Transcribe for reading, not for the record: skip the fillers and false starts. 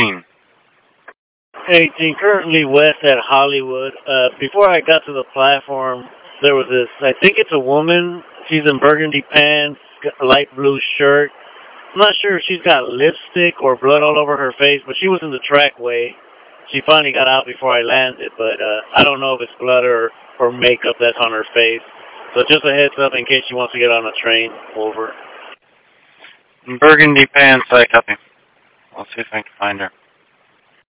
18. 18, currently west at Hollywood. Before I got to the platform, there was this, I think it's a woman. She's in burgundy pants, got a light blue shirt. I'm not sure if she's got lipstick or blood all over her face, but she was in the trackway. She finally got out before I landed, but I don't know if it's blood or makeup that's on her face. So just a heads up in case she wants to get on a train. Over. Burgundy pants, I copy. I'll see if I can find her.